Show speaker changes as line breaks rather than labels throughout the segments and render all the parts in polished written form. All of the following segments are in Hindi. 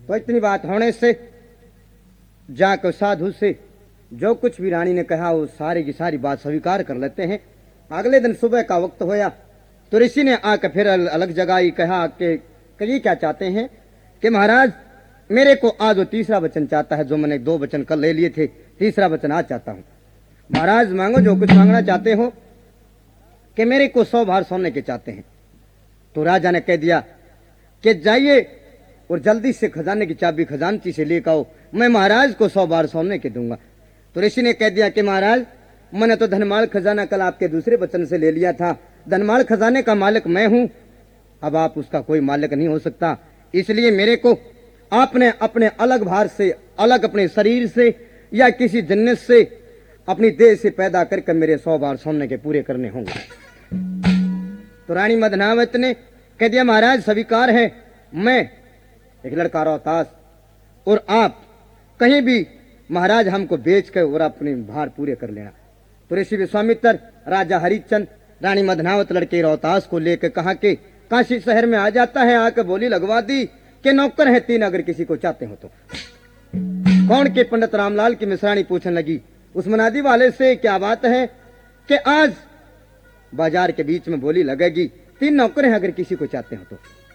तो इतनी बात होने से जाकर साधु से जो कुछ भी रानी ने कहा वो सारी की सारी बात स्वीकार कर लेते हैं। अगले दिन सुबह का वक्त होया तो ऋषि ने आकर फिर अलग जगह ही कहा कि ये क्या चाहते हैं कि महाराज मेरे को आज वो तीसरा वचन चाहता है, जो मैंने 2 वचन कल ले लिए थे, तीसरा वचन आज चाहता हूँ। महाराज मांगो जो कुछ मांगना चाहते हो। कि मेरे को 100 भार सोने के चाहते हैं। तो राजा ने कह दिया कि जाइए और जल्दी से खजाने की चाबी खजानची से लेकर आओ, मैं महाराज को 100 भार सोने के दूंगा। तो ऋषि ने कह दिया कि महाराज मैंने तो धनमाल खजाना कल आपके दूसरे वचन से ले लिया था, धनमाल खजाने का मालिक मैं हूं, अब आप उसका कोई मालिक नहीं हो सकता, इसलिए मेरे को आपने अपने अलग भार से, अलग अपने शरीर से या किसी जन्नत से अपनी देह से पैदा करके मेरे 100 भार सोने के पूरे करने होंगे। तो रानी मदनावत ने कह दिया महाराज स्वीकार है, मैं एक लड़का रोहतास और आप कहीं भी महाराज हमको बेच कर और अपने भार पूरे कर लेना। तो ऋषि विश्वामित्र राजा हरिश्चंद्र रानी मदनावत लड़के रोहतास को लेकर कहा कि काशी शहर में आ जाता है, आकर बोली लगवा दी कि नौकर है 3 अगर किसी को चाहते हो तो। कौन के पंडित रामलाल की मिश्रानी पूछने लगी उस मनादी वाले से क्या बात है कि आज बाजार के बीच में बोली लगेगी 3 नौकर हैं अगर किसी को चाहते हो तो।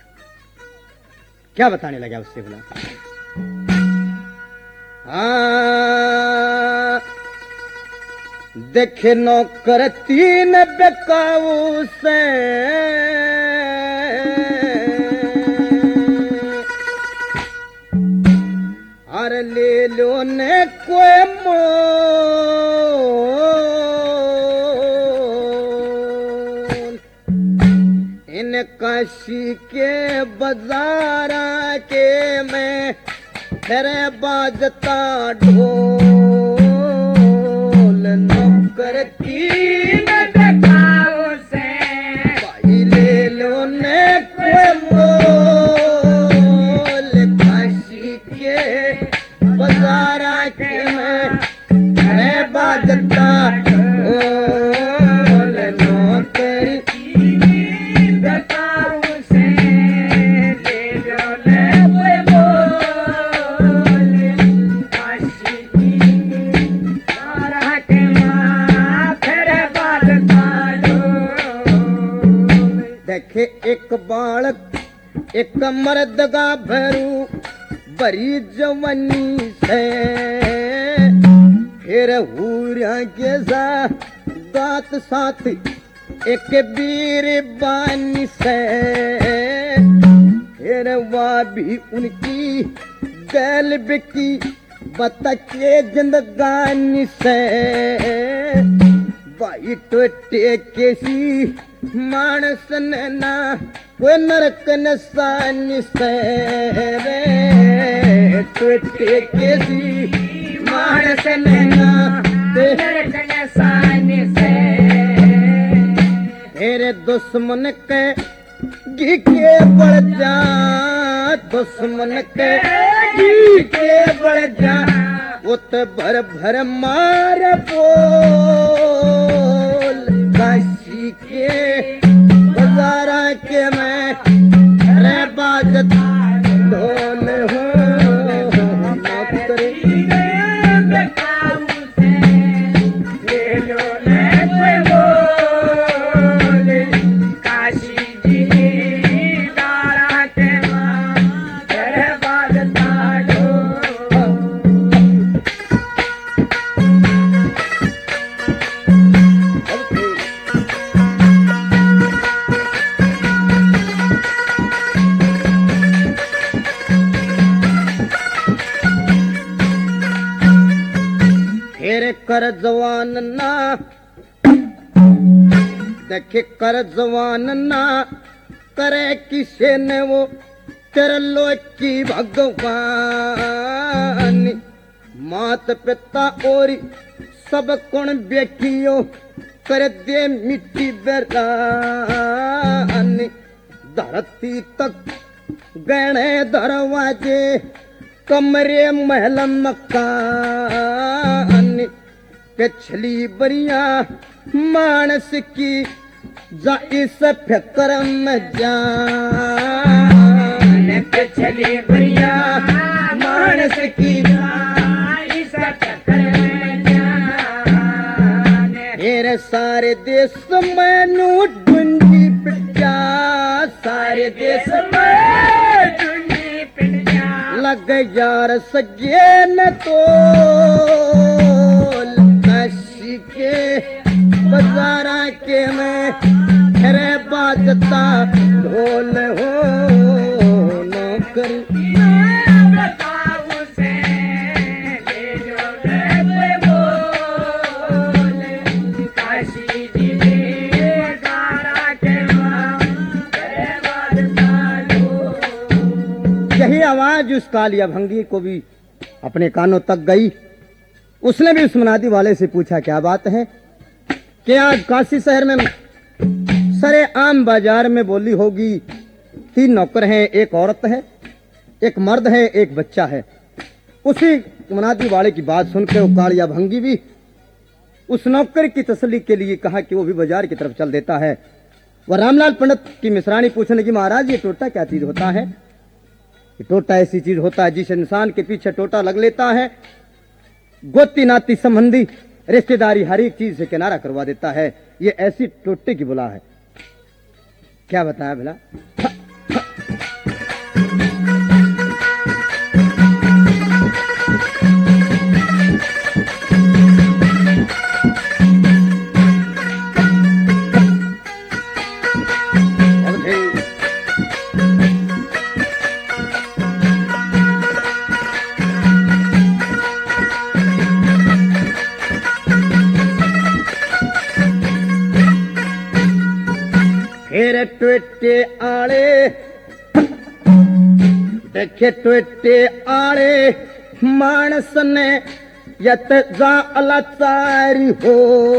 क्या बताने लगा उससे बोला देखे नौकर 3 बेकाऊ से और ले लो ने कोई मोल इन काशी के बाजारा के में फिर बाजता ढोल नौकर 3 बेकाऊ से भाई ले लो ने कोई मोल काशी के बाजारा के में फिर बाजता ढोल नौकर 3 बेकाऊ से ले लो ने कोई मोल काशी की बाजारा के में फिर बाजता ढोल। देखे एक बालक एक मर्द का भरू बड़ी जवानी से फिर हुरिया के साथ साथ एक वीर बानी से फिर वह भी उनकी बैल बिकी बता के जिंदगानी से भाई टोटे केसी मानस ना कोई नरक नसानी से रे टोटे केसी मानस ना नरक नसानी से तेरे दुश्मन के घी के बढ़ जा दुश्मन के घी के बढ़ जा उत भर भर मार बोल काशी के बाजारा के मैं रे बाजत ढोल हो नौकरी बेकाऊ से ले लो ने कोई बोल काशी जी बाजारा के मैं रे बाजता ढोल। कर जवान ना देखे कर जवान ना करे किसे ने वो तेरे लोक की भगवान मात पिता और सब कौन बेखियो कर दे मिट्टी बेरान धरती तक गणे दरवाजे कमरे महल मकान पिछली बरिया मानस की जा इस फिक्र में जान पिछली बरिया सारे देश में नू ढूंढी पिटिया, सारे देश में ढूंढी पिटिया। लग यार सगे न तो काशी के बाजारा के में खरे बाजता ढोल हो नौकरी। यही आवाज उस कालिया भंगी को भी अपने कानों तक गई। उसने भी उस मनादी वाले से पूछा क्या बात है कि आज काशी शहर में सरे आम बाजार में बोली होगी 3 नौकर हैं, एक औरत है, एक मर्द है, एक बच्चा है। उसी मनादी वाले की बात सुनकर वो कालिया भंगी भी उस नौकर की तसल्ली के लिए कहा कि वो भी बाजार की तरफ चल देता है। वह रामलाल पंडित की मिश्रानी पूछने की महाराज ये टोटा क्या चीज होता है? टोटा ऐसी चीज होता है जिस इंसान के पीछे टोटा लग लेता है गोती नाती संबंधी रिश्तेदारी हर एक चीज से किनारा करवा देता है। ये ऐसी टोटे की बुला है। क्या बताया भला? फिर टोटे आले देखे टोटे आले मानस ने यत जा अलाचारी हो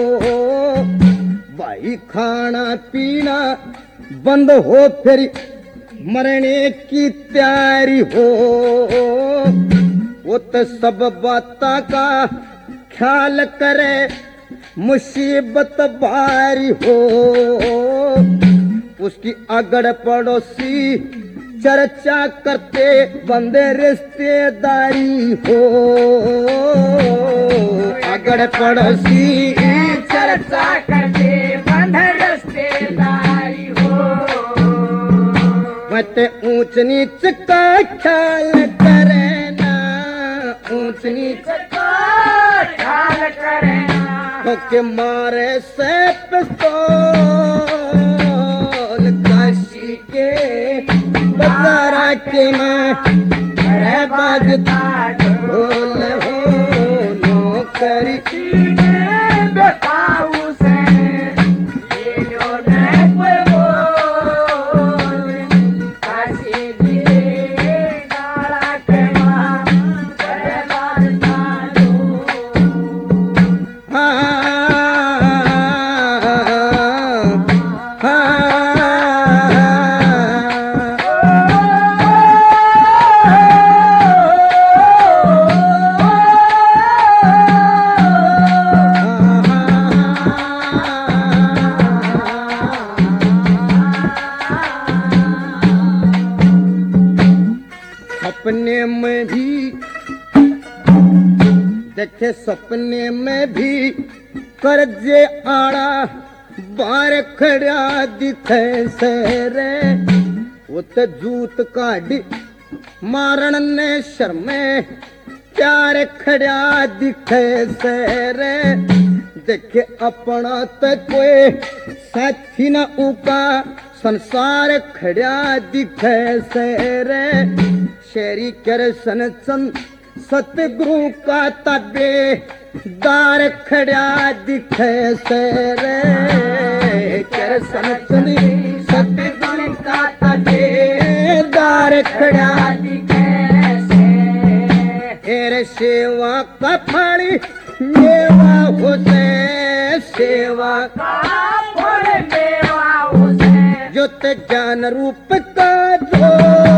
भाई खाना पीना बंद हो फिर मरने की तैयारी हो। वो तो सब बाता का ख्याल करे मुसीबत भारी हो। उसकी अगड़ पड़ोसी चर्चा करते बंदे रिश्तेदारी हो। अगड़ पड़ोसी चर्चा करते बंदे रिश्तेदारी हो। मत ऊंच नीच का ख्याल करे ना, ऊंच नीच का ख्याल करे ना। तो के मारे से पिस्तौल काशी के बाजारा के में खरे बाजता ढोल हो नौकरी बताऊ से ये जो कोई बोल काशी के बाजारा के में खरे बाजता सपने में भी देखे, सपने में भी करजे आड़ा बार खड़ा दिखे सेरे। वो तो जूत काढ़ी मारण ने शर्मे प्यार खड़ा दिखे सेरे। देखे अपना तो कोई साथी न उका संसार खड़ा दिखे सेरे। शेरी कर सन सतगुरु का तबे दार खड़ा दिखे सेरे। कर सन सतगुरु का तबे दार खड़ा दिखे सेरे। सेवा का फल मेवा होते, सेवा का फल मेवा होते। जो ते ज्ञान रूप का जो